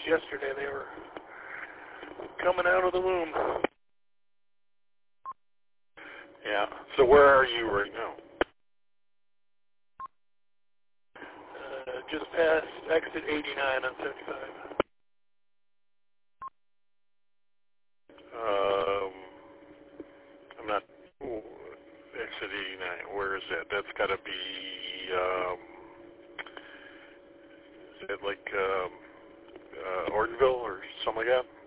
just yesterday they were coming out of the womb. Yeah. So where are you right now? Just past exit 89 on 75. I'm not. Exit 89. Where is that? That's got to be. Is that like Ortonville or something like that?